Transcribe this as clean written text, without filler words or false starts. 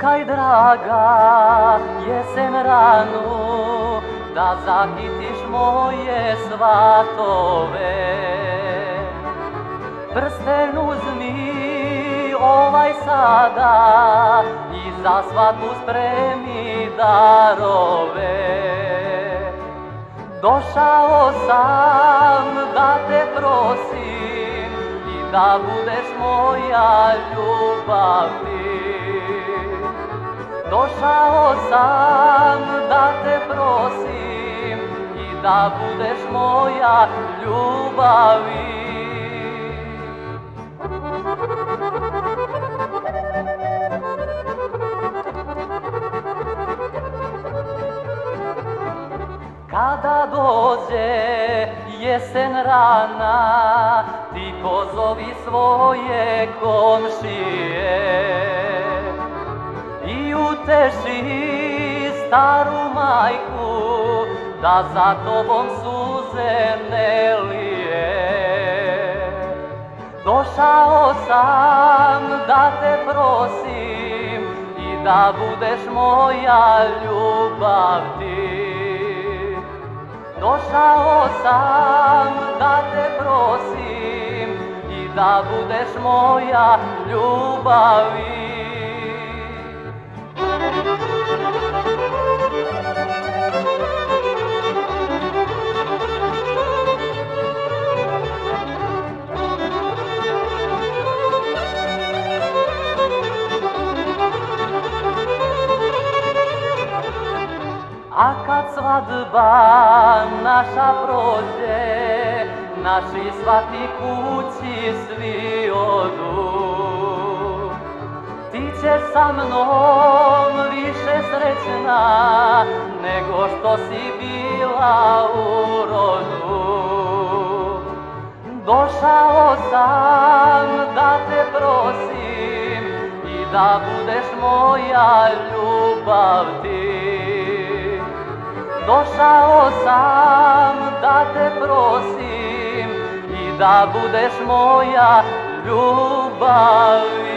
Čekaj draga jesen ranu, da zakitiš moje svatove. Prsten uzmi ovaj sada i za svadbu spremi darove. Došao sam da te prosim i da budeš moja ljubav ti. Došao sam da te prosim i da budeš moja ljubavi. Kada dođe jesen rana, ti pozovi svoje komšije i uteši staru majku da za tobom suze ne lije. Došao sam da te prosim i da budeš moja ljubav ti. Došao sam da te prosim i da budeš moja ljubavi. A kad svadba naša prođe, naši svati kući svi odu. Ti ćeš sa mnom više srećna nego što si bila u rodu. Došao sam da te prosim i da budeš moja ljubav ti. Došao sam da te prosim i da budeš moja ljubav.